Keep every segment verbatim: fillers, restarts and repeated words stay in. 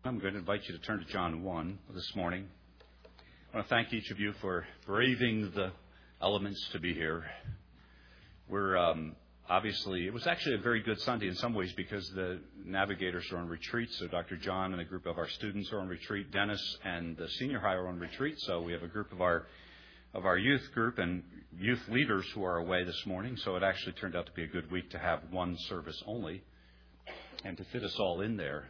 I'm going to invite you to turn to John one this morning. I want to thank each of you for braving the elements to be here. We're um, obviously, it was actually a very good Sunday in some ways because the navigators are on retreat. So Doctor John and a group of our students are on retreat. Dennis and the senior high are on retreat. So we have a group of our of our youth group and youth leaders who are away this morning. So it actually turned out to be a good week to have one service only and to fit us all in there.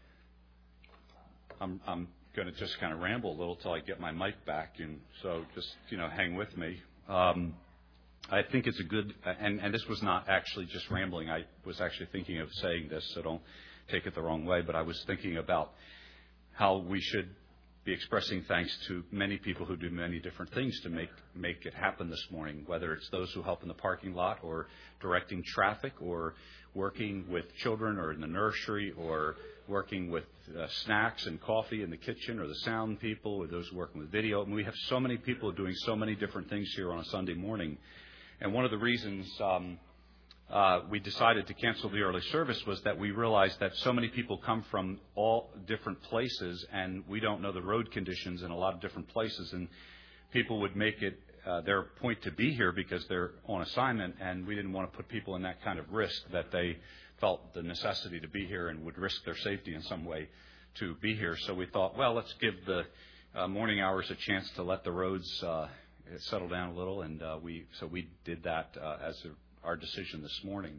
I'm, I'm going to just kind of ramble a little till I get my mic back, and so just, you know, hang with me. Um, I think it's a good, and, and this was not actually just rambling. I was actually thinking of saying this, so don't take it the wrong way, but I was thinking about how we should be expressing thanks to many people who do many different things to make make it happen this morning, whether it's those who help in the parking lot or directing traffic or working with children or in the nursery or working with uh, snacks and coffee in the kitchen, or the sound people, or those working with video. And we have so many people doing so many different things here on a Sunday morning. And one of the reasons um, uh, we decided to cancel the early service was that we realized that so many people come from all different places, and we don't know the road conditions in a lot of different places. And people would make it uh, their point to be here because they're on assignment, and we didn't want to put people in that kind of risk that they felt the necessity to be here and would risk their safety in some way to be here. So we thought, well, let's give the uh, morning hours a chance to let the roads uh, settle down a little, and uh, we so we did that uh, as a, our decision this morning.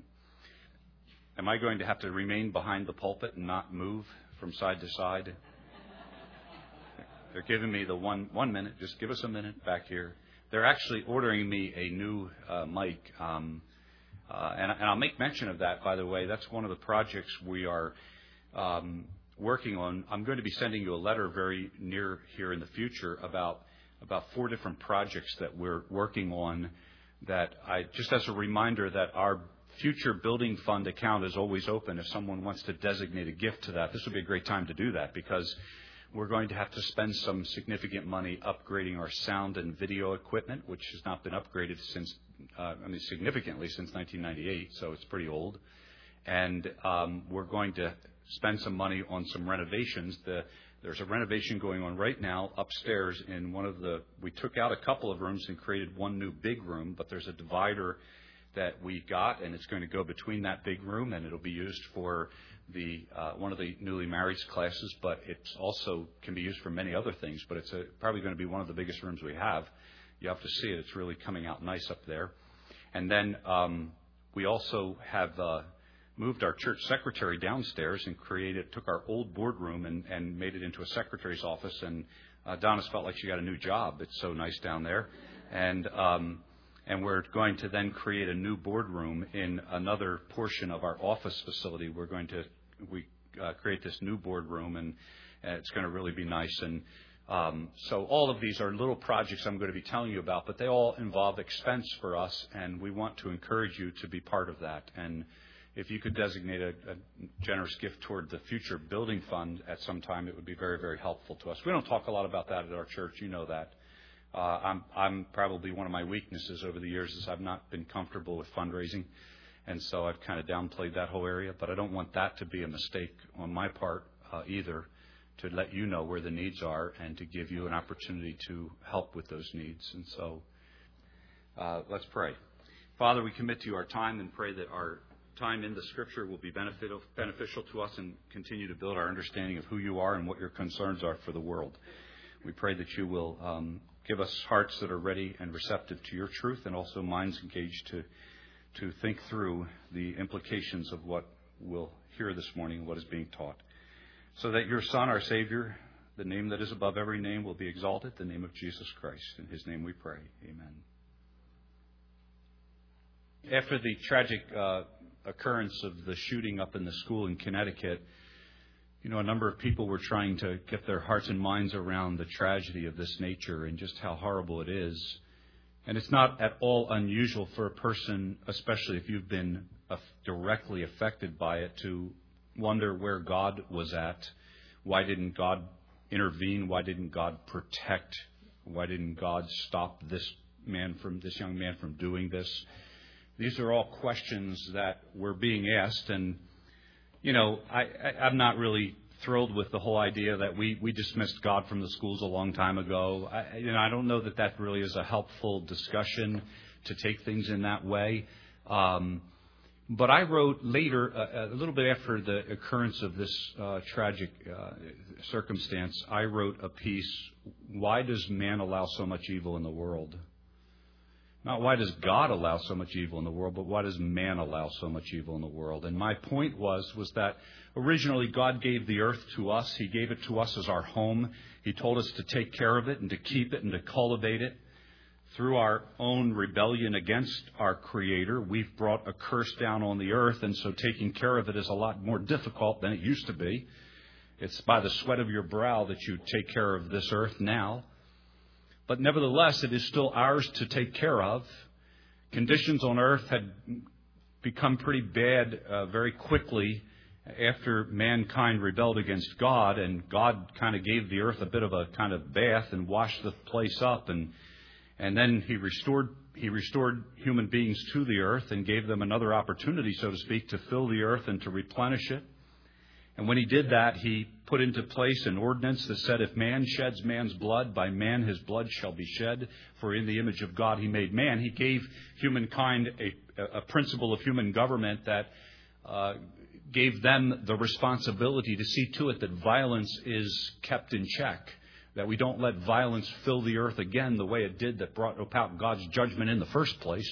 Am I going to have to remain behind the pulpit and not move from side to side? They're giving me the one one minute. Just give us a minute back here. They're actually ordering me a new uh, mic. Um, Uh, and, and I'll make mention of that, by the way. That's one of the projects we are um, working on. I'm going to be sending you a letter very near here in the future about about four different projects that we're working on. That I just as a reminder that our future building fund account is always open. If someone wants to designate a gift to that, this would be a great time to do that, because we're going to have to spend some significant money upgrading our sound and video equipment, which has not been upgraded since, uh, I mean, significantly since nineteen ninety-eight, so it's pretty old. And um, we're going to spend some money on some renovations. The, there's a renovation going on right now upstairs in one of the, we took out a couple of rooms and created one new big room, but there's a divider that we got, and it's going to go between that big room, and it'll be used for the uh, one of the newly married classes, but it also can be used for many other things. But it's a, probably going to be one of the biggest rooms we have. You have to see it. It's really coming out nice up there. And then um, we also have uh, moved our church secretary downstairs and created, took our old boardroom and, and made it into a secretary's office. And uh, Donna's felt like she got a new job. It's so nice down there. And um, And we're going to then create a new boardroom in another portion of our office facility. We're going to we uh, create this new boardroom, and uh, it's going to really be nice. And um, so all of these are little projects I'm going to be telling you about, but they all involve expense for us, and we want to encourage you to be part of that. And if you could designate a, a generous gift toward the future building fund at some time, it would be very, very helpful to us. We don't talk a lot about that at our church. You know that. Uh, I'm, I'm probably one of my weaknesses over the years is I've not been comfortable with fundraising, and so I've kind of downplayed that whole area. But I don't want that to be a mistake on my part uh, either, to let you know where the needs are and to give you an opportunity to help with those needs. And so uh, let's pray. Father, we commit to you our time and pray that our time in the Scripture will be beneficial to us and continue to build our understanding of who you are and what your concerns are for the world. We pray that you will um, give us hearts that are ready and receptive to your truth, and also minds engaged to to think through the implications of what we'll hear this morning, what is being taught, so that your Son, our Savior, the name that is above every name, will be exalted, the name of Jesus Christ. In his name we pray. Amen. After the tragic uh, occurrence of the shooting up in the school in Connecticut, you know, a number of people were trying to get their hearts and minds around the tragedy of this nature and just how horrible it is. And it's not at all unusual for a person, especially if you've been uh, directly affected by it, to wonder where God was at. Why didn't God intervene? Why didn't God protect? Why didn't God stop this man from this young man from doing this? These are all questions that were being asked, and you know, I, I, I'm not really thrilled with the whole idea that we, we dismissed God from the schools a long time ago. I, you know, I don't know that that really is a helpful discussion to take things in that way. Um, but I wrote later, uh, a little bit after the occurrence of this uh, tragic uh, circumstance, I wrote a piece, Why Does Man Allow So Much Evil in the World? Not why does God allow so much evil in the world, but why does man allow so much evil in the world? And my point was, was that originally God gave the earth to us. He gave it to us as our home. He told us to take care of it and to keep it and to cultivate it. Through our own rebellion against our Creator, we've brought a curse down on the earth, and so taking care of it is a lot more difficult than it used to be. It's by the sweat of your brow that you take care of this earth now. But nevertheless, it is still ours to take care of. Conditions on earth had become pretty bad uh, very quickly after mankind rebelled against God, and God kind of gave the earth a bit of a kind of bath and washed the place up, and and then he restored he restored human beings to the earth and gave them another opportunity, so to speak, to fill the earth and to replenish it. And when he did that, he put into place an ordinance that said, if man sheds man's blood, by man his blood shall be shed, for in the image of God he made man. He gave humankind a, a principle of human government that uh, gave them the responsibility to see to it that violence is kept in check, that we don't let violence fill the earth again the way it did that brought about God's judgment in the first place.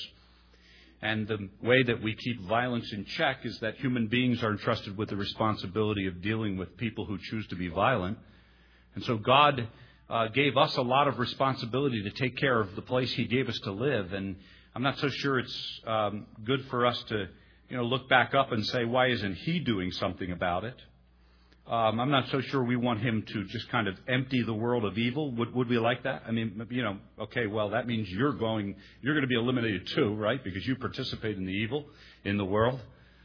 And the way that we keep violence in check is that human beings are entrusted with the responsibility of dealing with people who choose to be violent. And so God uh, gave us a lot of responsibility to take care of the place He gave us to live. And I'm not so sure it's um, good for us to, you know, look back up and say, why isn't He doing something about it? Um, I'm not so sure we want Him to just kind of empty the world of evil. Would, would we like that? I mean, you know, okay, well, that means you're going, you're going to be eliminated too, right? Because you participate in the evil in the world.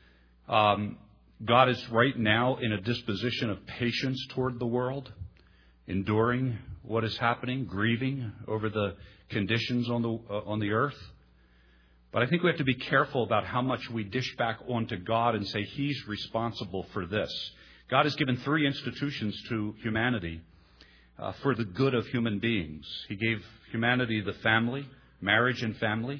Um, God is right now in a disposition of patience toward the world, enduring what is happening, grieving over the conditions on the uh, on the earth. But I think we have to be careful about how much we dish back onto God and say He's responsible for this. God has given three institutions to humanity uh, for the good of human beings. He gave humanity the family, marriage and family.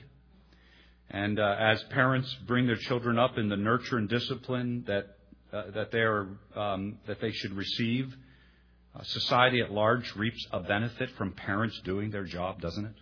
And uh, as parents bring their children up in the nurture and discipline that uh, that they are um, that they should receive, uh, society at large reaps a benefit from parents doing their job, doesn't it?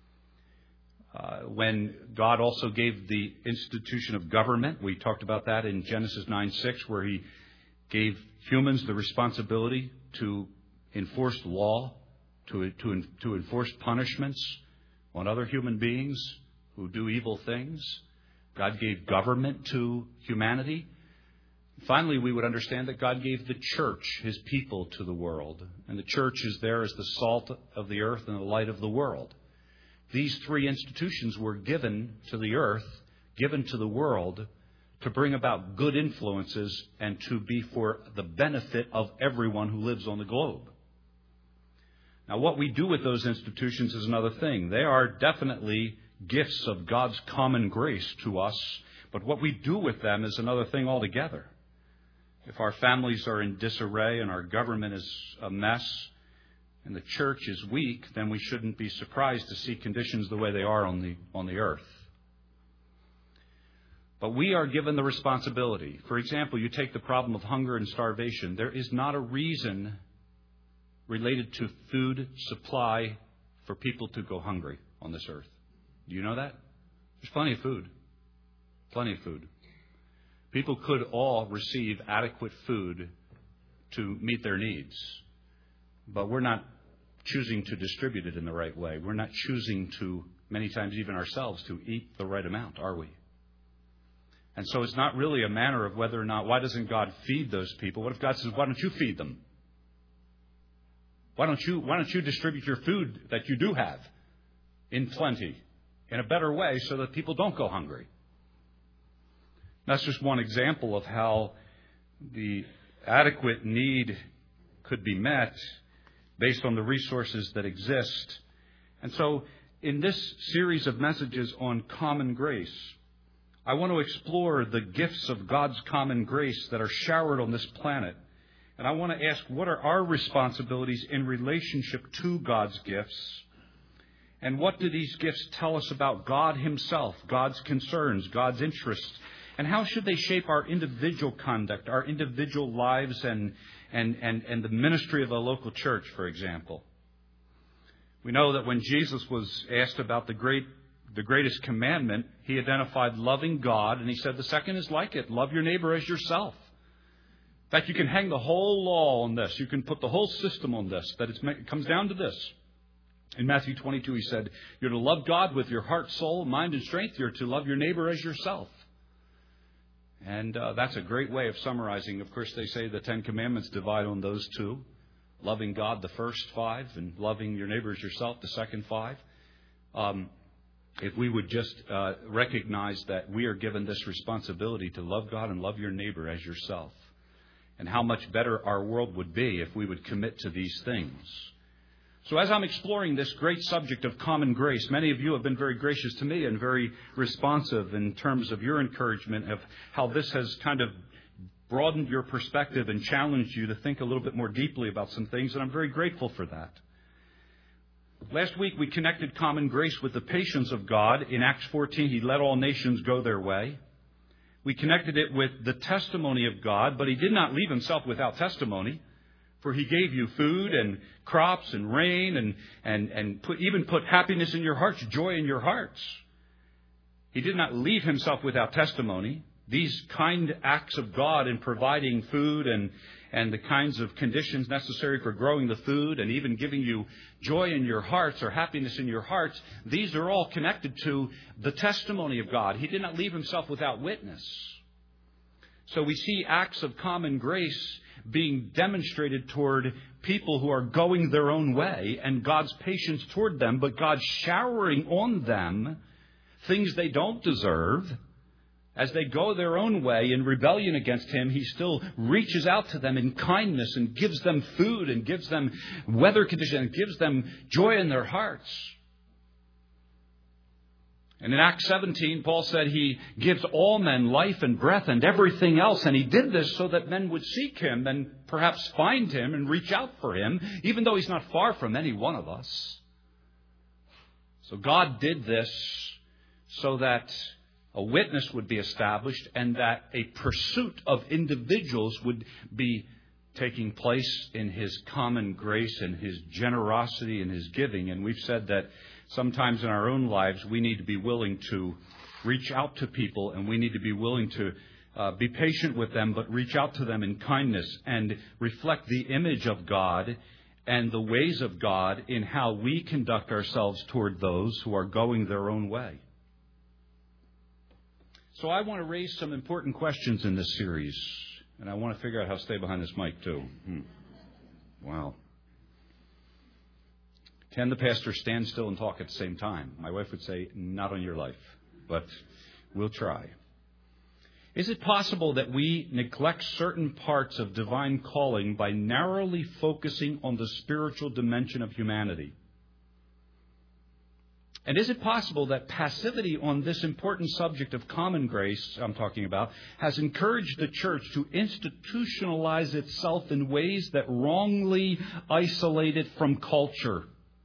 Uh, when God also gave the institution of government, we talked about that in Genesis nine six, where He gave humans the responsibility to enforce law, to, to, to enforce punishments on other human beings who do evil things. God gave government to humanity. Finally, we would understand that God gave the church, His people, to the world. And the church is there as the salt of the earth and the light of the world. These three institutions were given to the earth, given to the world, to bring about good influences and to be for the benefit of everyone who lives on the globe. Now, what we do with those institutions is another thing. They are definitely gifts of God's common grace to us, but what we do with them is another thing altogether. If our families are in disarray and our government is a mess and the church is weak, then we shouldn't be surprised to see conditions the way they are on the on the earth. But we are given the responsibility. For example, you take the problem of hunger and starvation. There is not a reason related to food supply for people to go hungry on this earth. Do you know that? There's plenty of food. Plenty of food. People could all receive adequate food to meet their needs. But we're not choosing to distribute it in the right way. We're not choosing to, many times even ourselves, to eat the right amount, are we? And so it's not really a matter of whether or not, why doesn't God feed those people? What if God says, why don't you feed them? Why don't you, why don't you distribute your food that you do have in plenty, in a better way, so that people don't go hungry? That's just one example of how the adequate need could be met based on the resources that exist. And so in this series of messages on common grace, I want to explore the gifts of God's common grace that are showered on this planet. And I want to ask, what are our responsibilities in relationship to God's gifts? And what do these gifts tell us about God Himself, God's concerns, God's interests? And how should they shape our individual conduct, our individual lives, and, and, and, and the ministry of the local church, for example? We know that when Jesus was asked about the great, the greatest commandment, He identified loving God, and He said the second is like it, love your neighbor as yourself. In fact, you can hang the whole law on this. You can put the whole system on this, that it's, it comes down to this. In Matthew twenty-two, He said, you're to love God with your heart, soul, mind, and strength. You're to love your neighbor as yourself. And uh, that's a great way of summarizing. Of course, they say the Ten Commandments divide on those two. Loving God, the first five, and loving your neighbor as yourself, the second five. Um, if we would just uh, recognize that we are given this responsibility to love God and love your neighbor as yourself. And how much better our world would be if we would commit to these things. So as I'm exploring this great subject of common grace, many of you have been very gracious to me and very responsive in terms of your encouragement of how this has kind of broadened your perspective and challenged you to think a little bit more deeply about some things, and I'm very grateful for that. Last week we connected common grace with the patience of God. In Acts fourteen, He let all nations go their way. We connected it with the testimony of God, but He did not leave Himself without testimony. For He gave you food and crops and rain and, and, and put, even put happiness in your hearts, joy in your hearts. He did not leave Himself without testimony. These kind acts of God in providing food and, and the kinds of conditions necessary for growing the food and even giving you joy in your hearts or happiness in your hearts, these are all connected to the testimony of God. He did not leave Himself without witness. So we see acts of common grace being demonstrated toward people who are going their own way and God's patience toward them, but God showering on them things they don't deserve. As they go their own way in rebellion against Him, He still reaches out to them in kindness and gives them food and gives them weather conditions and gives them joy in their hearts. And in Acts seventeen, Paul said He gives all men life and breath and everything else. And He did this so that men would seek Him and perhaps find Him and reach out for Him, even though He's not far from any one of us. So God did this so that a witness would be established and that a pursuit of individuals would be taking place in His common grace and His generosity and His giving. And we've said that sometimes in our own lives we need to be willing to reach out to people and we need to be willing to uh, be patient with them, but reach out to them in kindness and reflect the image of God and the ways of God in how we conduct ourselves toward those who are going their own way. So I want to raise some important questions in this series, and I want to figure out how to stay behind this mic too. Hmm. Wow. Can the pastor stand still and talk at the same time? My wife would say, not on your life, but we'll try. Is it possible that we neglect certain parts of divine calling by narrowly focusing on the spiritual dimension of humanity? And is it possible that passivity on this important subject of common grace I'm talking about has encouraged the church to institutionalize itself in ways that wrongly isolate it from culture?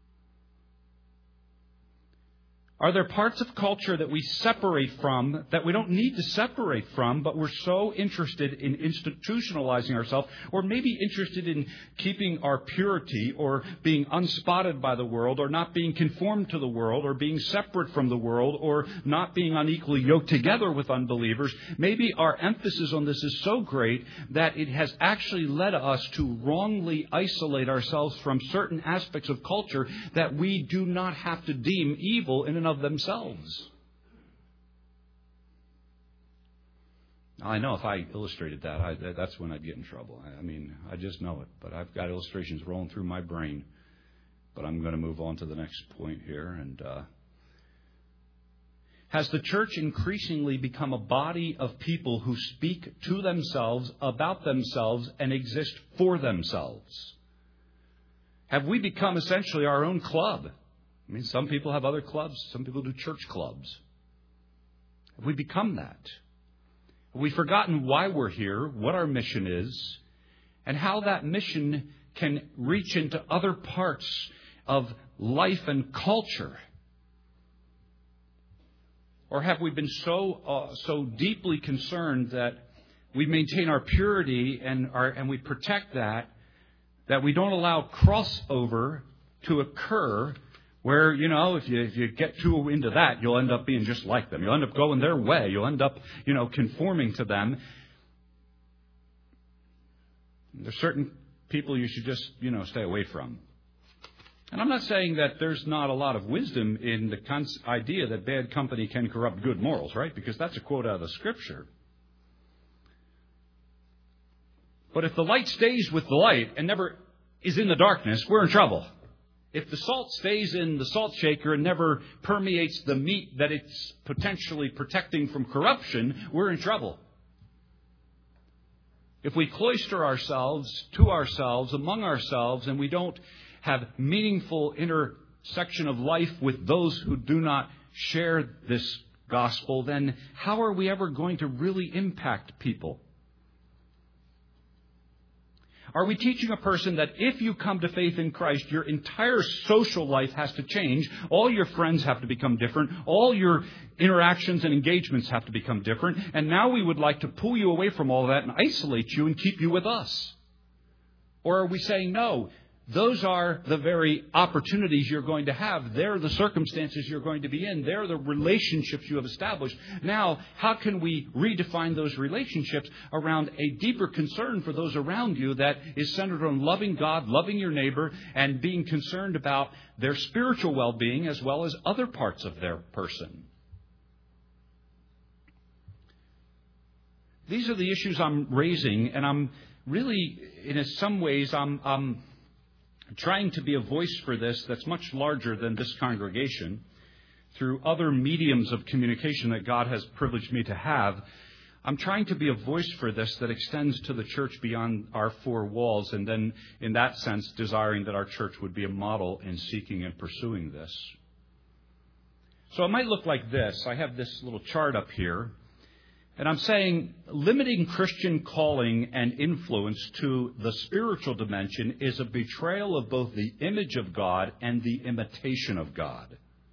Are there parts of culture that we separate from, that we don't need to separate from, but we're so interested in institutionalizing ourselves, or maybe interested in keeping our purity, or being unspotted by the world, or not being conformed to the world, or being separate from the world, or not being unequally yoked together with unbelievers? Maybe our emphasis on this is so great that it has actually led us to wrongly isolate ourselves from certain aspects of culture that we do not have to deem evil in and of themselves. I know if I illustrated that, I, that's when I'd get in trouble. I mean, I just know it. But I've got illustrations rolling through my brain. But I'm going to move on to the next point here. And uh, has the church increasingly become a body of people who speak to themselves, about themselves, and exist for themselves? Have we become essentially our own club? I mean, some people have other clubs. Some people do church clubs. Have we become that? Have we forgotten why we're here, what our mission is, and how that mission can reach into other parts of life and culture? Or have we been so uh, so deeply concerned that we maintain our purity and our and we protect that, that we don't allow crossover to occur where, you know, if you if you get too into that, you'll end up being just like them. You'll end up going their way. You'll end up, you know, conforming to them. There's certain people you should just, you know, stay away from. And I'm not saying that there's not a lot of wisdom in the con- idea that bad company can corrupt good morals, right? Because that's a quote out of the Scripture. But if the light stays with the light and never is in the darkness, we're in trouble. If the salt stays in the salt shaker and never permeates the meat that it's potentially protecting from corruption, we're in trouble. If we cloister ourselves to ourselves, among ourselves, and we don't have meaningful intersection of life with those who do not share this gospel, then how are we ever going to really impact people? Are we teaching a person that if you come to faith in Christ, your entire social life has to change, all your friends have to become different, all your interactions and engagements have to become different, and now we would like to pull you away from all that and isolate you and keep you with us? Or are we saying, no, those are the very opportunities you're going to have. They're the circumstances you're going to be in. They're the relationships you have established. Now, how can we redefine those relationships around a deeper concern for those around you that is centered on loving God, loving your neighbor, and being concerned about their spiritual well-being as well as other parts of their person? These are the issues I'm raising, and I'm really, in some ways, I'm... I'm trying to be a voice for this that's much larger than this congregation through other mediums of communication that God has privileged me to have. I'm trying to be a voice for this that extends to the church beyond our four walls, and then, in that sense, desiring that our church would be a model in seeking and pursuing this. So it might look like this. I have this little chart up here. And I'm saying limiting Christian calling and influence to the spiritual dimension is a betrayal of both the image of God and the imitation of God.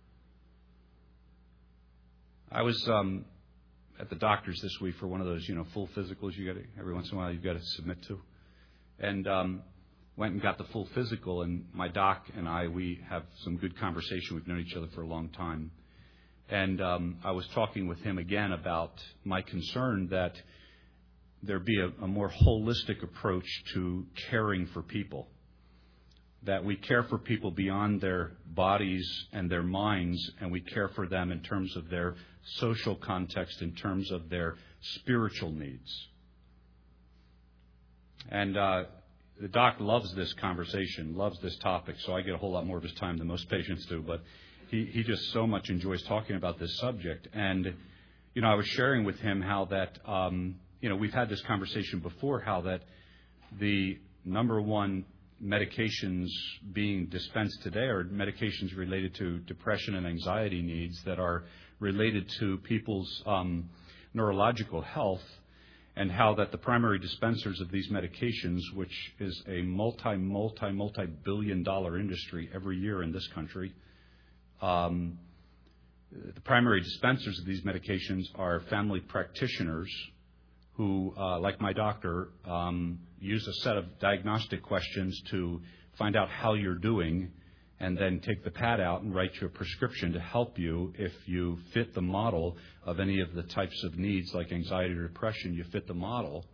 I was um, at the doctor's this week for one of those, you know, full physicals you got to, every once in a while you've got to submit to. And um, went and got the full physical, and my doc and I, we have some good conversation. We've known each other for a long time. And um, I was talking with him again about my concern that there be a, a more holistic approach to caring for people, that we care for people beyond their bodies and their minds, and we care for them in terms of their social context, in terms of their spiritual needs. And uh, the doc loves this conversation, loves this topic, so I get a whole lot more of his time than most patients do, but He, he just so much enjoys talking about this subject. And, you know, I was sharing with him how that, um, you know, we've had this conversation before, how that the number one medications being dispensed today are medications related to depression and anxiety needs that are related to people's um, neurological health, and how that the primary dispensers of these medications, which is a multi, multi, multi-billion dollar industry every year in this country, Um, the primary dispensers of these medications are family practitioners who, uh, like my doctor, um, use a set of diagnostic questions to find out how you're doing, and then take the pad out and write you a prescription to help you if you fit the model of any of the types of needs like anxiety or depression. You fit the model.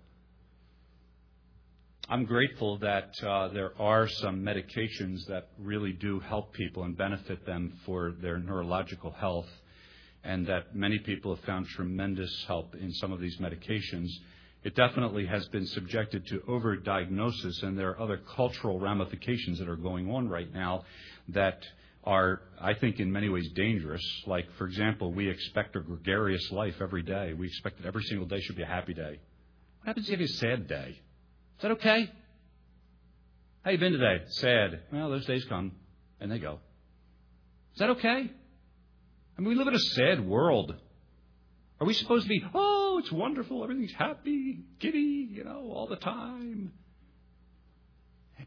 I'm grateful that uh, there are some medications that really do help people and benefit them for their neurological health, and that many people have found tremendous help in some of these medications. It definitely has been subjected to overdiagnosis, and there are other cultural ramifications that are going on right now that are, I think, in many ways dangerous. Like, for example, we expect a gregarious life every day. We expect that every single day should be a happy day. What happens if you have a sad day? Is that okay? How you been today? Sad. Well, those days come and they go. Is that okay? I mean, we live in a sad world. Are we supposed to be, oh, it's wonderful, everything's happy, giddy, you know, all the time?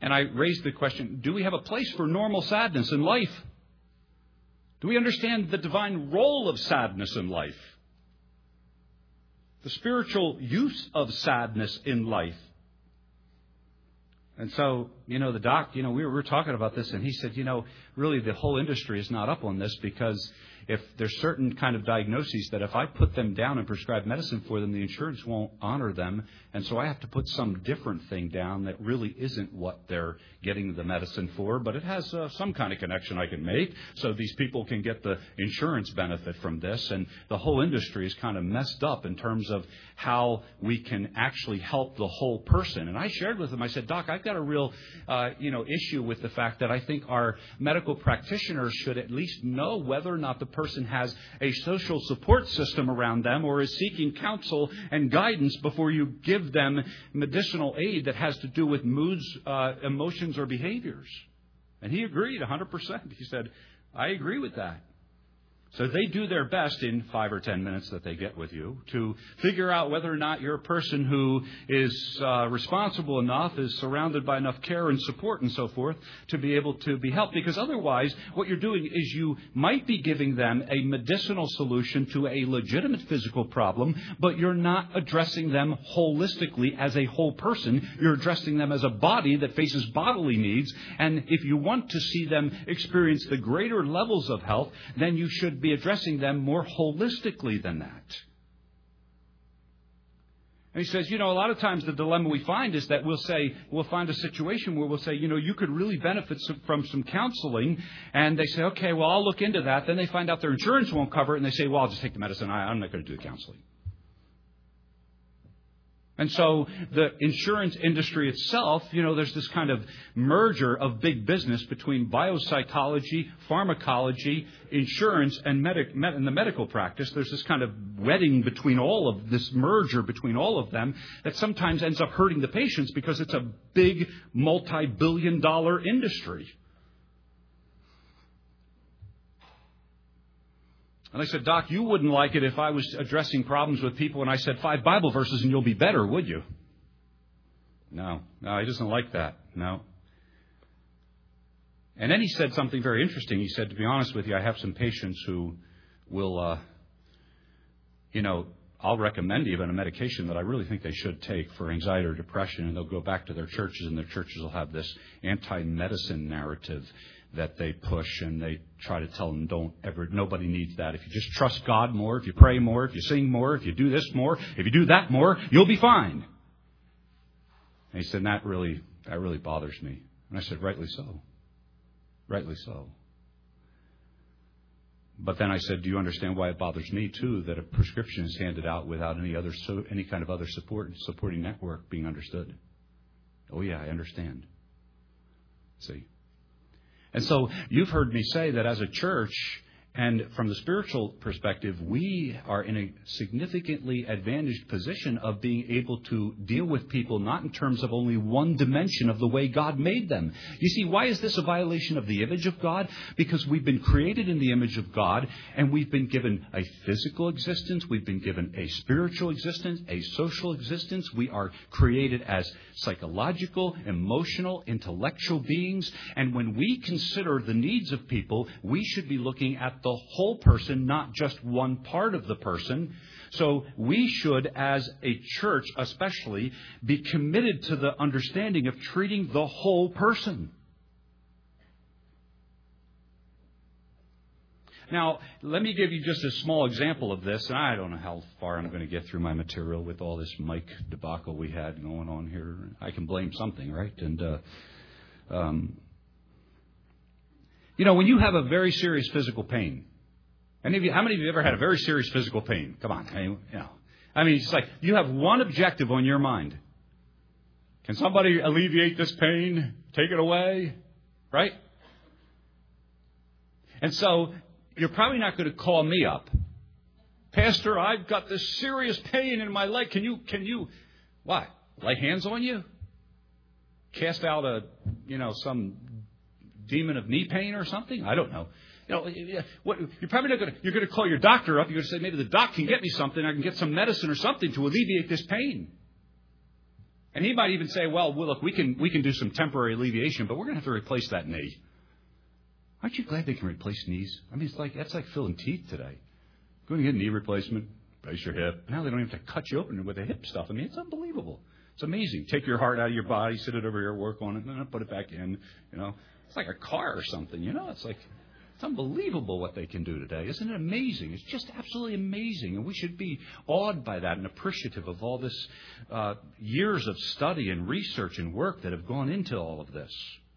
And I raised the question, do we have a place for normal sadness in life? Do we understand the divine role of sadness in life? The spiritual use of sadness in life? And so, you know, the doc, you know, we were, we were talking about this, and he said, you know, really the whole industry is not up on this, because if there's certain kind of diagnoses that if I put them down and prescribe medicine for them, the insurance won't honor them. And so I have to put some different thing down that really isn't what they're getting the medicine for, but it has uh, some kind of connection I can make so these people can get the insurance benefit from this. And the whole industry is kind of messed up in terms of how we can actually help the whole person. And I shared with him, I said, Doc, I've got a real, uh, you know, issue with the fact that I think our medical practitioners should at least know whether or not the person has a social support system around them or is seeking counsel and guidance before you give them medicinal aid that has to do with moods, uh, emotions, or behaviors. And he agreed one hundred percent. He said, I agree with that. So they do their best in five or ten minutes that they get with you to figure out whether or not you're a person who is uh, responsible enough, is surrounded by enough care and support and so forth to be able to be helped. Because otherwise, what you're doing is you might be giving them a medicinal solution to a legitimate physical problem, but you're not addressing them holistically as a whole person. You're addressing them as a body that faces bodily needs. And if you want to see them experience the greater levels of health, then you should be addressing them more holistically than that. And he says, you know, a lot of times the dilemma we find is that we'll say, we'll find a situation where we'll say, you know, you could really benefit some, from some counseling. And they say, okay, well, I'll look into that. Then they find out their insurance won't cover it. And they say, well, I'll just take the medicine. I, I'm not going to do the counseling. And so the insurance industry itself, you know, there's this kind of merger of big business between biopsychology, pharmacology, insurance, and, medic, med, and the medical practice. There's this kind of wedding between all of this merger between all of them that sometimes ends up hurting the patients because it's a big multi-billion dollar industry. And I said, Doc, you wouldn't like it if I was addressing problems with people and I said five Bible verses and you'll be better, would you? No, no, he doesn't like that. No. And then he said something very interesting. He said, to be honest with you, I have some patients who will, uh, you know, I'll recommend even a medication that I really think they should take for anxiety or depression, and they'll go back to their churches, and their churches will have this anti-medicine narrative that they push, and they try to tell them, don't ever, nobody needs that. If you just trust God more, if you pray more, if you sing more, if you do this more, if you do that more, you'll be fine. And he said, that really, that really bothers me. And I said, rightly so. Rightly so. But then I said, do you understand why it bothers me too, that a prescription is handed out without any other, so, any kind of other support, supporting network being understood? Oh yeah, I understand. See? And so you've heard me say that as a church, and from the spiritual perspective, we are in a significantly advantaged position of being able to deal with people not in terms of only one dimension of the way God made them. You see, why is this a violation of the image of God? Because we've been created in the image of God, and we've been given a physical existence, we've been given a spiritual existence, a social existence. We are created as psychological, emotional, intellectual beings. And when we consider the needs of people, we should be looking at the whole person, not just one part of the person. So we should, as a church especially, be committed to the understanding of treating the whole person. Now, let me give you just a small example of this. And I don't know how far I'm going to get through my material with all this Mike debacle we had going on here. I can blame something, right? And, uh, um, you know, when you have a very serious physical pain, any of you, how many of you have ever had a very serious physical pain? Come on. I mean, you know, I mean, it's like you have one objective on your mind. Can somebody alleviate this pain? Take it away? Right? And so you're probably not going to call me up. Pastor, I've got this serious pain in my leg. Can you, can you, what? Lay hands on you? Cast out a, you know, some demon of knee pain or something? I don't know. You know, what, you're probably not going to, you're going to call your doctor up. You're going to say, maybe the doc can get me something. I can get some medicine or something to alleviate this pain. And he might even say, well, well, look, we can we can do some temporary alleviation, but we're going to have to replace that knee. Aren't you glad they can replace knees? I mean, it's like that's like filling teeth today. Going to get a knee replacement, brace your hip. Now they don't have to cut you open with the hip stuff. I mean, it's unbelievable. It's amazing. Take your heart out of your body, sit it over here, work on it, and then put it back in. You know, it's like a car or something. You know, it's like it's unbelievable what they can do today. Isn't it amazing? It's just absolutely amazing, and we should be awed by that and appreciative of all this uh, years of study and research and work that have gone into all of this.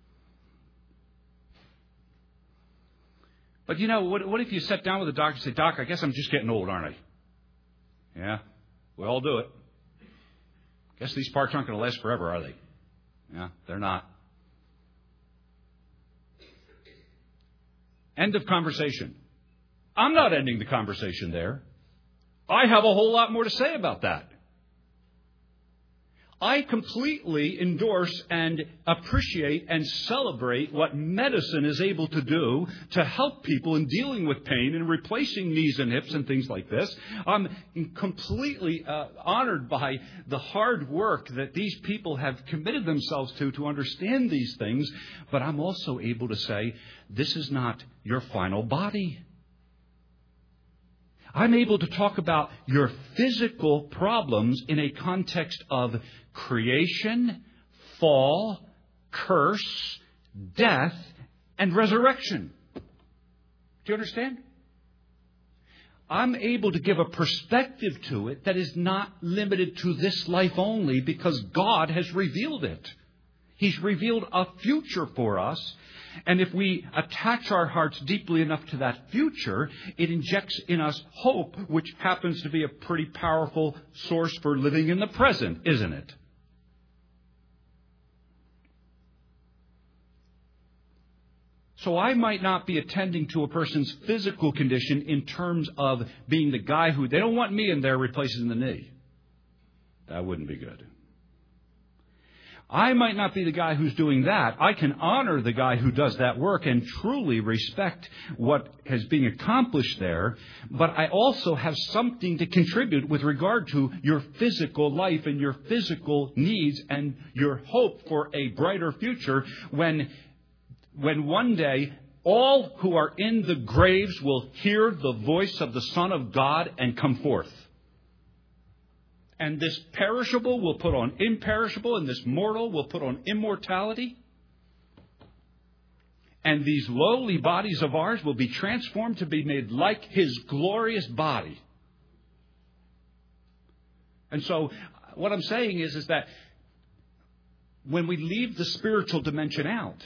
But, you know, what, what if you sat down with a doctor and say, Doc, I guess I'm just getting old, aren't I? Yeah, we all do it. Guess these parts aren't going to last forever, are they? Yeah, they're not. End of conversation. I'm not ending the conversation there. I have a whole lot more to say about that. I completely endorse and appreciate and celebrate what medicine is able to do to help people in dealing with pain and replacing knees and hips and things like this. I'm completely uh, honored by the hard work that these people have committed themselves to to understand these things. But I'm also able to say, this is not your final body. I'm able to talk about your physical problems in a context of creation, fall, curse, death, and resurrection. Do you understand? I'm able to give a perspective to it that is not limited to this life only because God has revealed it. He's revealed a future for us. And if we attach our hearts deeply enough to that future, it injects in us hope, which happens to be a pretty powerful source for living in the present, isn't it? So I might not be attending to a person's physical condition in terms of being the guy who, they don't want me in there replacing the knee. That wouldn't be good. I might not be the guy who's doing that. I can honor the guy who does that work and truly respect what is being accomplished there. But I also have something to contribute with regard to your physical life and your physical needs and your hope for a brighter future when, when one day all who are in the graves will hear the voice of the Son of God and come forth. And this perishable will put on imperishable, and this mortal will put on immortality. And these lowly bodies of ours will be transformed to be made like His glorious body. And so what I'm saying is, is that when we leave the spiritual dimension out,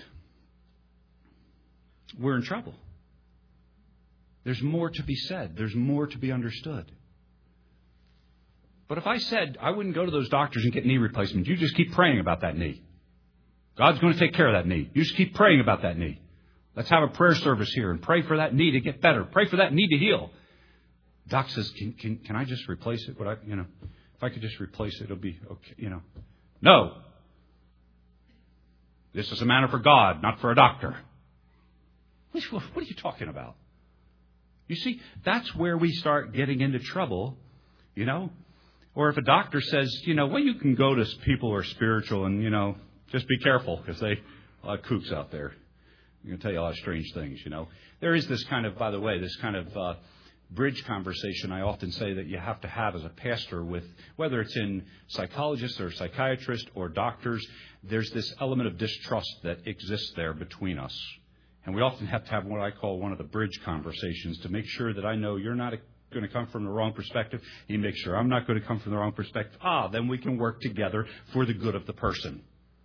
we're in trouble. There's more to be said. There's more to be understood. But if I said I wouldn't go to those doctors and get knee replacements, you just keep praying about that knee. God's going to take care of that knee. You just keep praying about that knee. Let's have a prayer service here and pray for that knee to get better. Pray for that knee to heal. Doc says, can, can, can I just replace it? What I, you know, if I could just replace it, it'll be okay. You know, no. This is a matter for God, not for a doctor. What are you talking about? You see, that's where we start getting into trouble, you know. Or if a doctor says, you know, well, you can go to people who are spiritual and, you know, just be careful because they, a lot of kooks out there. I'm going to tell you a lot of strange things, you know. There is this kind of, by the way, this kind of uh, bridge conversation I often say that you have to have as a pastor with, whether it's in psychologists or psychiatrists or doctors, there's this element of distrust that exists there between us. And we often have to have what I call one of the bridge conversations to make sure that I know you're not a going to come from the wrong perspective. He makes sure I'm not going to come from the wrong perspective. Ah, then we can work together for the good of the person.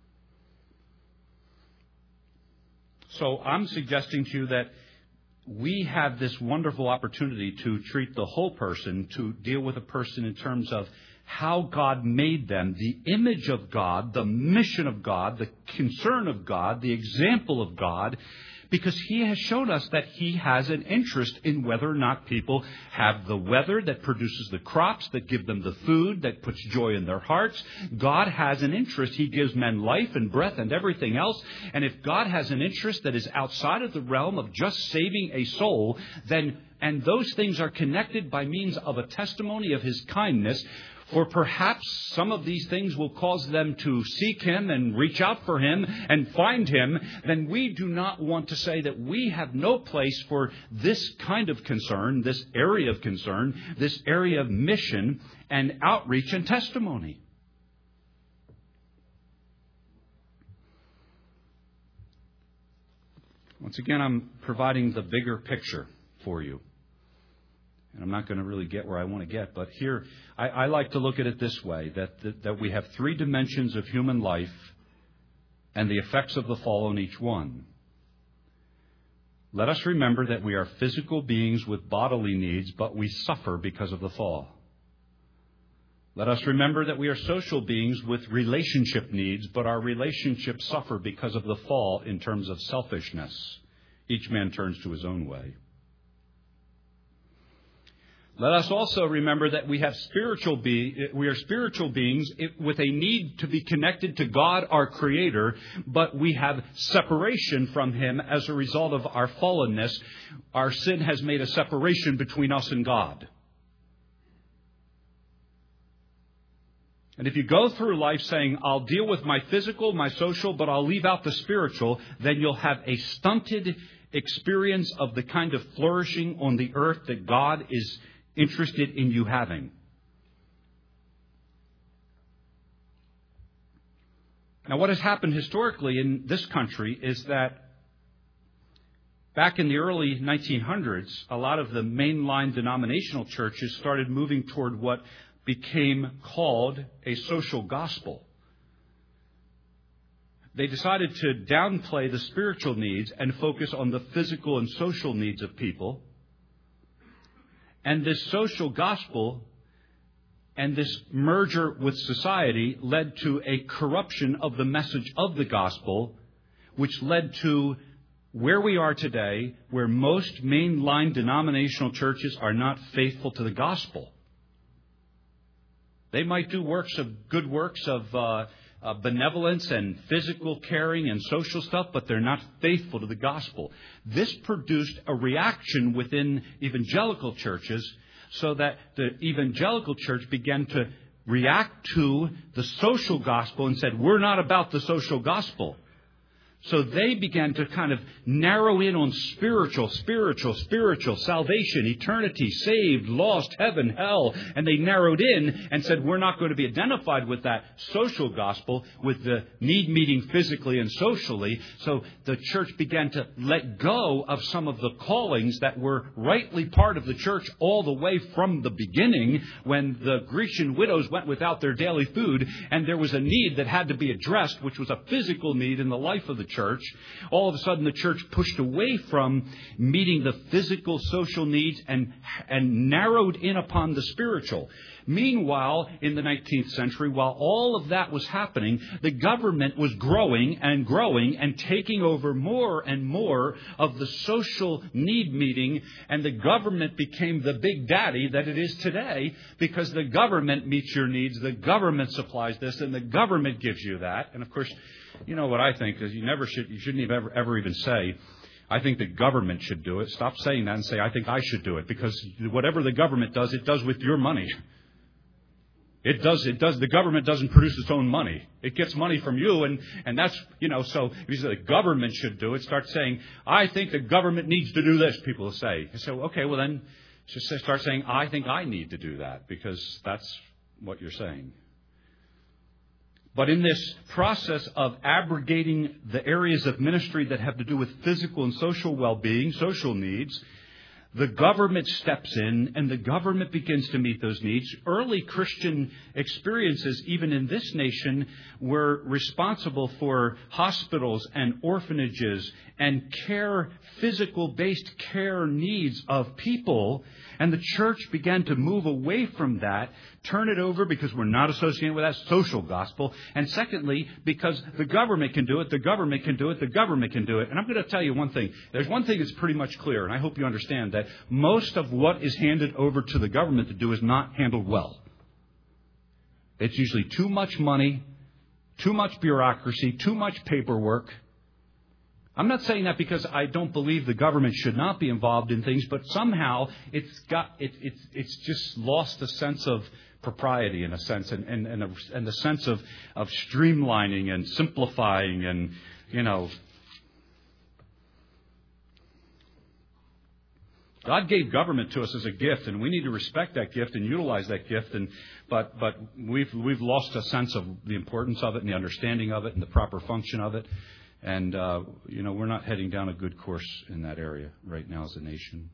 So I'm suggesting to you that we have this wonderful opportunity to treat the whole person, to deal with a person in terms of how God made them, the image of God, the mission of God, the concern of God, the example of God, because He has shown us that He has an interest in whether or not people have the weather that produces the crops, that give them the food, that puts joy in their hearts. God has an interest. He gives men life and breath and everything else. And if God has an interest that is outside of the realm of just saving a soul, then, and those things are connected by means of a testimony of His kindness, for perhaps some of these things will cause them to seek Him and reach out for Him and find Him, then we do not want to say that we have no place for this kind of concern, this area of concern, this area of mission and outreach and testimony. Once again, I'm providing the bigger picture for you. And I'm not going to really get where I want to get. But here, I, I like to look at it this way, that, that, that we have three dimensions of human life and the effects of the fall on each one. Let us remember that we are physical beings with bodily needs, but we suffer because of the fall. Let us remember that we are social beings with relationship needs, but our relationships suffer because of the fall in terms of selfishness. Each man turns to his own way. Let us also remember that we have spiritual be we are spiritual beings with a need to be connected to God, our Creator, but we have separation from Him as a result of our fallenness. Our sin has made a separation between us and God. And if you go through life saying, I'll deal with my physical, my social, but I'll leave out the spiritual, then you'll have a stunted experience of the kind of flourishing on the earth that God is interested in you having. Now, what has happened historically in this country is that back in the early nineteen hundreds, a lot of the mainline denominational churches started moving toward what became called a social gospel. They decided to downplay the spiritual needs and focus on the physical and social needs of people. And this social gospel and this merger with society led to a corruption of the message of the gospel, which led to where we are today, where most mainline denominational churches are not faithful to the gospel. They might do works of good works of uh, uh, benevolence and physical caring and social stuff, but they're not faithful to the gospel. This produced a reaction within evangelical churches so that the evangelical church began to react to the social gospel and said, we're not about the social gospel. So they began to kind of narrow in on spiritual, spiritual, spiritual, salvation, eternity, saved, lost, heaven, hell. And they narrowed in and said, we're not going to be identified with that social gospel, with the need meeting physically and socially. So the church began to let go of some of the callings that were rightly part of the church all the way from the beginning, when the Grecian widows went without their daily food and there was a need that had to be addressed, which was a physical need in the life of the church. Church, all of a sudden the church pushed away from meeting the physical, social needs and, and narrowed in upon the spiritual. Meanwhile, in the nineteenth century, while all of that was happening, the government was growing and growing and taking over more and more of the social need meeting, and the government became the big daddy that it is today, because the government meets your needs, the government supplies this, and the government gives you that. And of course, you know what I think is you never should, you shouldn't even ever, ever even say, I think the government should do it. Stop saying that and say, I think I should do it, because whatever the government does, it does with your money. It does, it does, the government doesn't produce its own money. It gets money from you, and, and that's, you know, so if you say the government should do it, start saying, I think the government needs to do this, people will say. And so, okay, well then, just start saying, I think I need to do that, because that's what you're saying. But in this process of abrogating the areas of ministry that have to do with physical and social well-being, social needs, the government steps in and the government begins to meet those needs. Early Christian experiences, even in this nation, were responsible for hospitals and orphanages and care, physical-based care needs of people. And the church began to move away from that, turn it over because we're not associated with that social gospel. And secondly, because the government can do it, the government can do it, the government can do it. And I'm going to tell you one thing. There's one thing that's pretty much clear, and I hope you understand that most of what is handed over to the government to do is not handled well. It's usually too much money, too much bureaucracy, too much paperwork. I'm not saying that because I don't believe the government should not be involved in things, but somehow it's got it, it's it's just lost a sense of propriety in a sense, and and and, a, and the sense of of streamlining and simplifying, and you know, God gave government to us as a gift, and we need to respect that gift and utilize that gift. And but but we've we've lost a sense of the importance of it and the understanding of it and the proper function of it, and uh, you know, we're not heading down a good course in that area right now as a nation.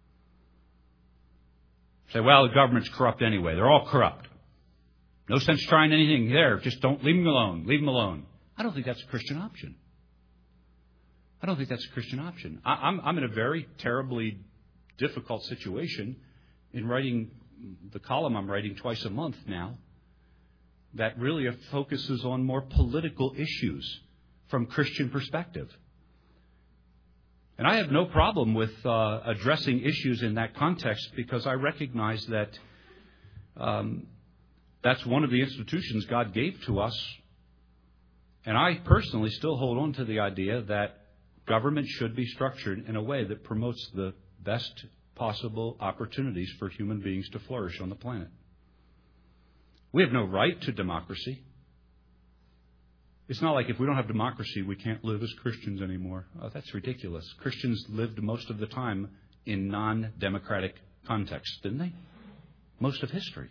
Say, well, the government's corrupt anyway. They're all corrupt. No sense trying anything there. Just don't leave them alone. Leave them alone. I don't think that's a Christian option. I don't think that's a Christian option. I, I'm I'm in a very terribly difficult situation in writing the column I'm writing twice a month now that really focuses on more political issues from Christian perspective. And I have no problem with uh, addressing issues in that context, because I recognize that um, that's one of the institutions God gave to us. And I personally still hold on to the idea that government should be structured in a way that promotes the best possible opportunities for human beings to flourish on the planet. We have no right to democracy. It's not like if we don't have democracy, we can't live as Christians anymore. Oh, that's ridiculous. Christians lived most of the time in non-democratic contexts, didn't they? Most of history.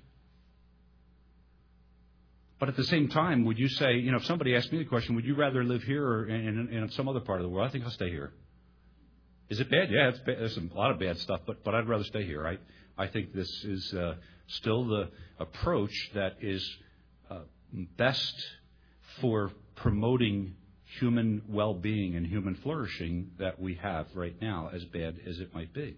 But at the same time, would you say, you know, if somebody asked me the question, would you rather live here or in, in, in some other part of the world? I think I'll stay here. Is it bad? Yeah, it's bad. There's a lot of bad stuff, but but I'd rather stay here. I I think this is uh, still the approach that is uh, best for promoting human well-being and human flourishing that we have right now, as bad as it might be.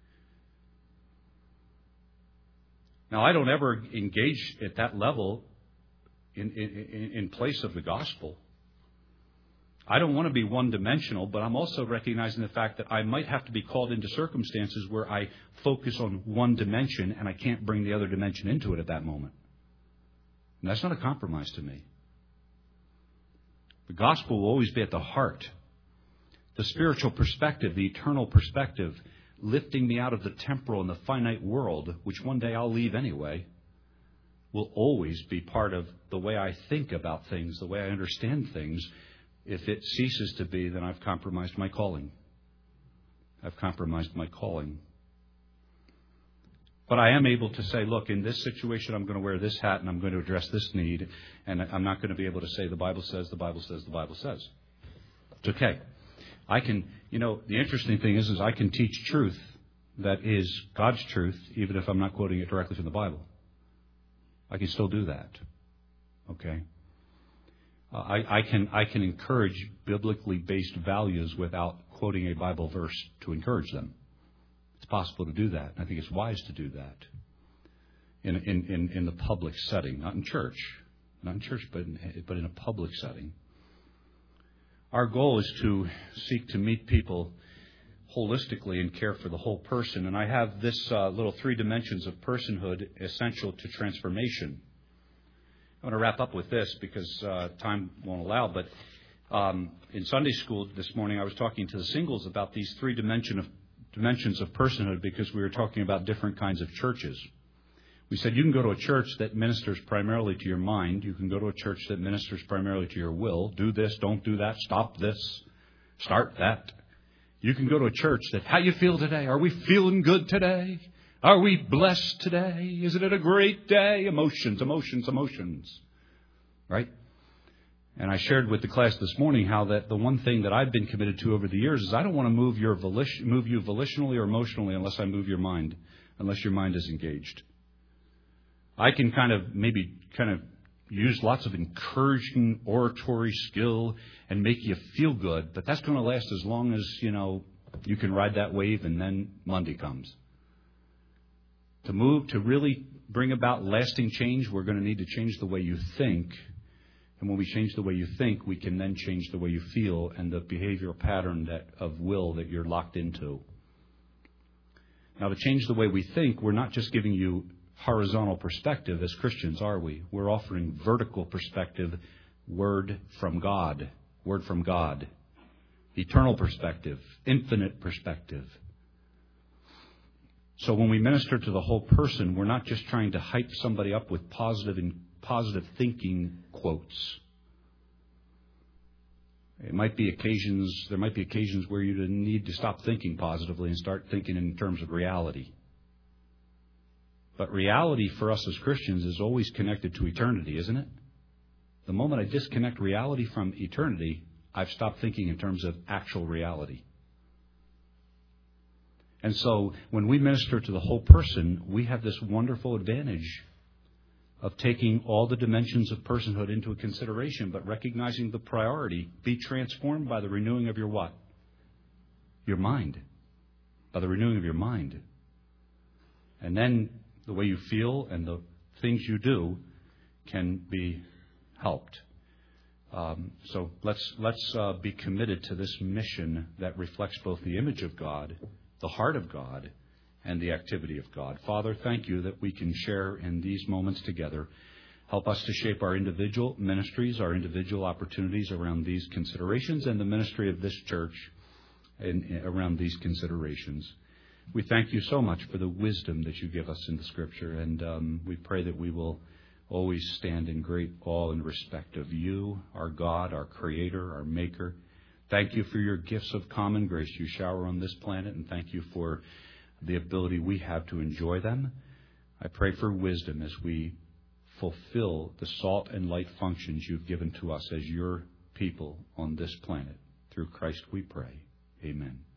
Now, I don't ever engage at that level in in, in place of the gospel. I don't want to be one-dimensional, but I'm also recognizing the fact that I might have to be called into circumstances where I focus on one dimension and I can't bring the other dimension into it at that moment. And that's not a compromise to me. The gospel will always be at the heart. The spiritual perspective, the eternal perspective, lifting me out of the temporal and the finite world, which one day I'll leave anyway, will always be part of the way I think about things, the way I understand things. If it ceases to be, then I've compromised my calling. I've compromised my calling. But I am able to say, look, in this situation, I'm going to wear this hat and I'm going to address this need. And I'm not going to be able to say the Bible says, the Bible says, the Bible says. It's okay. I can, you know, the interesting thing is, is I can teach truth that is God's truth, even if I'm not quoting it directly from the Bible. I can still do that. Okay? Uh, I, I can I can encourage biblically based values without quoting a Bible verse to encourage them. It's possible to do that. I think it's wise to do that in in, in, in the public setting, not in church, not in church, but in, but in a public setting. Our goal is to seek to meet people holistically and care for the whole person. And I have this uh, little three dimensions of personhood essential to transformation. I want to wrap up with this because uh, time won't allow, but um, in Sunday school this morning I was talking to the singles about these three dimension of, dimensions of personhood because we were talking about different kinds of churches. We said you can go to a church that ministers primarily to your mind. You can go to a church that ministers primarily to your will. Do this, don't do that, stop this, start that. You can go to a church that, how you feel today? Are we feeling good today? Are we blessed today? Isn't it a great day? Emotions, emotions, emotions. Right? And I shared with the class this morning how that the one thing that I've been committed to over the years is I don't want to move your volition, move you volitionally or emotionally unless I move your mind, unless your mind is engaged. I can kind of maybe kind of use lots of encouraging oratory skill and make you feel good, but that's going to last as long as, you know, you can ride that wave and then Monday comes. To move, to really bring about lasting change, we're going to need to change the way you think. And when we change the way you think, we can then change the way you feel and the behavioral pattern that of will that you're locked into. Now, to change the way we think, we're not just giving you horizontal perspective as Christians, are we? We're offering vertical perspective, word from God, word from God, eternal perspective, infinite perspective. So when we minister to the whole person, we're not just trying to hype somebody up with positive and positive thinking quotes. It might be occasions, there might be occasions where you need to stop thinking positively and start thinking in terms of reality. But reality for us as Christians is always connected to eternity, isn't it? The moment I disconnect reality from eternity, I've stopped thinking in terms of actual reality. And so when we minister to the whole person, we have this wonderful advantage of taking all the dimensions of personhood into consideration, but recognizing the priority. Be transformed by the renewing of your what? Your mind. By the renewing of your mind. And then the way you feel and the things you do can be helped. Um, so let's let's uh, be committed to this mission that reflects both the image of God, the heart of God, and the activity of God. Father, thank you that we can share in these moments together. Help us to shape our individual ministries, our individual opportunities around these considerations, and the ministry of this church in, in, around these considerations. We thank you so much for the wisdom that you give us in the Scripture, and um, we pray that we will always stand in great awe and respect of you, our God, our Creator, our Maker. Thank you for your gifts of common grace you shower on this planet, and thank you for the ability we have to enjoy them. I pray for wisdom as we fulfill the salt and light functions you've given to us as your people on this planet. Through Christ we pray. Amen.